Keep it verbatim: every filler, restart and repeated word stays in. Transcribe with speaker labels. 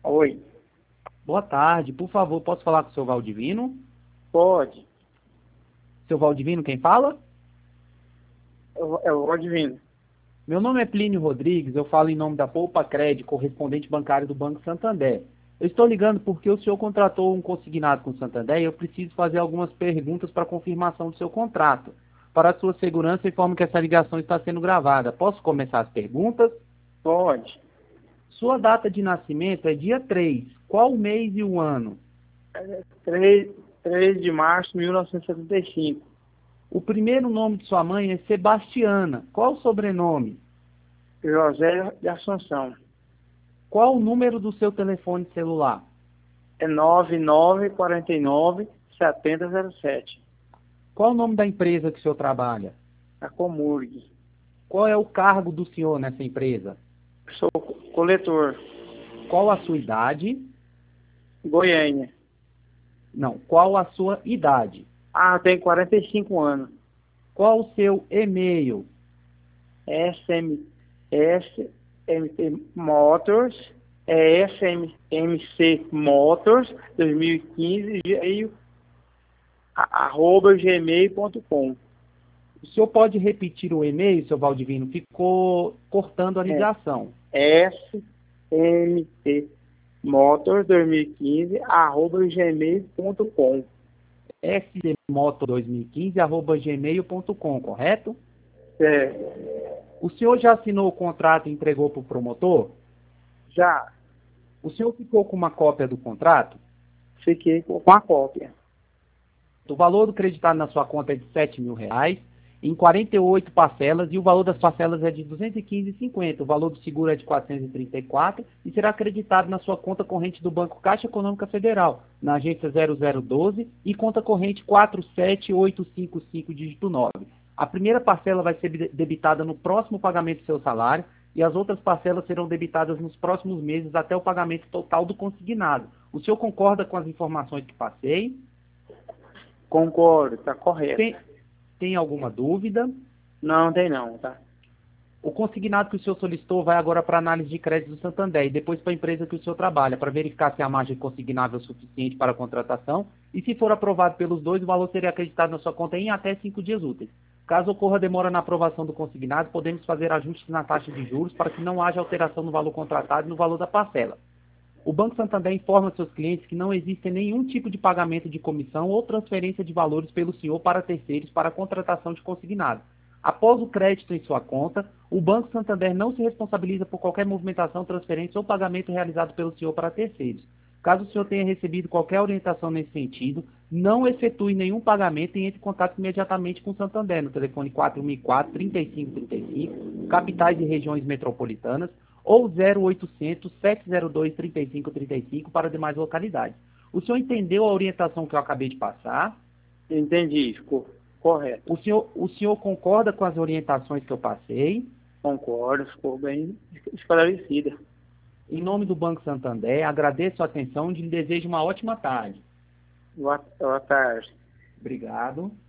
Speaker 1: Oi,
Speaker 2: Boa tarde, por favor, posso falar com o seu Valdivino?
Speaker 1: pode.
Speaker 2: Seu Valdivino, quem fala?
Speaker 1: Eu, eu vou adivinhar.
Speaker 2: Meu nome é Plínio Rodrigues, eu falo em nome da Poupa Cred, correspondente bancário do Banco Santander. Eu estou ligando porque o senhor contratou um consignado com o Santander e eu preciso fazer algumas perguntas para confirmação do seu contrato. Para a sua segurança, informo que essa ligação está sendo gravada. Posso começar as perguntas?
Speaker 1: Pode.
Speaker 2: Sua data de nascimento é dia três. Qual o mês e o ano?
Speaker 1: três, três de março de mil novecentos e setenta e cinco.
Speaker 2: O primeiro nome de sua mãe é Sebastiana. Qual o sobrenome?
Speaker 1: José de Assunção.
Speaker 2: Qual o número do seu telefone celular?
Speaker 1: É nove nove quatro nove sete zero zero sete.
Speaker 2: Qual o nome da empresa que o senhor trabalha?
Speaker 1: A Comurg.
Speaker 2: Qual é o cargo do senhor nessa empresa?
Speaker 1: Sou coletor.
Speaker 2: Qual a sua idade?
Speaker 1: Goiânia.
Speaker 2: Não, qual a sua idade?
Speaker 1: Ah, tem quarenta e cinco anos.
Speaker 2: Qual o seu e-mail?
Speaker 1: S M S M T Motors. É S M M C Motors dois mil e quinze, e arroba gmail ponto com.
Speaker 2: O senhor pode repetir o e-mail, seu Valdivino? Ficou cortando a ligação.
Speaker 1: S M T Motors dois mil e quinze, arroba gmail ponto com.
Speaker 2: s d moto dois mil e quinze arroba gmail ponto com, correto?
Speaker 1: É,
Speaker 2: O senhor já assinou o contrato e entregou para o promotor?
Speaker 1: já
Speaker 2: O senhor ficou com uma cópia do contrato?
Speaker 1: fiquei com a cópia.
Speaker 2: O valor do creditado na sua conta é de sete mil reais, em quarenta e oito parcelas, e o valor das parcelas é de duzentos e quinze reais e cinquenta centavos. O valor do seguro é de quatrocentos e trinta e quatro reais e será acreditado na sua conta corrente do Banco Caixa Econômica Federal, na agência zero zero doze e conta corrente quatro sete oito cinco cinco, dígito nove. A primeira parcela vai ser debitada no próximo pagamento do seu salário e as outras parcelas serão debitadas nos próximos meses até o pagamento total do consignado. O senhor concorda com as informações que passei?
Speaker 1: Concordo, tá correto.
Speaker 2: Tem, tem alguma dúvida?
Speaker 1: Não tem não, tá?
Speaker 2: O consignado que o senhor solicitou vai agora para a análise de crédito do Santander e depois para a empresa que o senhor trabalha, para verificar se a margem consignável é suficiente para a contratação e, se for aprovado pelos dois, o valor seria acreditado na sua conta em até cinco dias úteis. Caso ocorra demora na aprovação do consignado, podemos fazer ajustes na taxa de juros para que não haja alteração no valor contratado e no valor da parcela. O Banco Santander informa seus clientes que não existe nenhum tipo de pagamento de comissão ou transferência de valores pelo senhor para terceiros para a contratação de consignado. Após o crédito em sua conta, o Banco Santander não se responsabiliza por qualquer movimentação, transferência ou pagamento realizado pelo senhor para terceiros. Caso o senhor tenha recebido qualquer orientação nesse sentido, não efetue nenhum pagamento e entre em contato imediatamente com o Santander no telefone quatro mil e quatro, trinta e cinco trinta e cinco, capitais e regiões metropolitanas, ou zero oitocentos, sete zero dois, trinta e cinco trinta e cinco para demais localidades. O senhor entendeu a orientação que eu acabei de passar?
Speaker 1: Entendi, ficou correto.
Speaker 2: O senhor, o senhor concorda com as orientações que eu passei?
Speaker 1: Concordo, ficou bem esclarecida.
Speaker 2: Em nome do Banco Santander, agradeço a atenção e lhe desejo uma ótima tarde.
Speaker 1: Boa, boa tarde.
Speaker 2: Obrigado.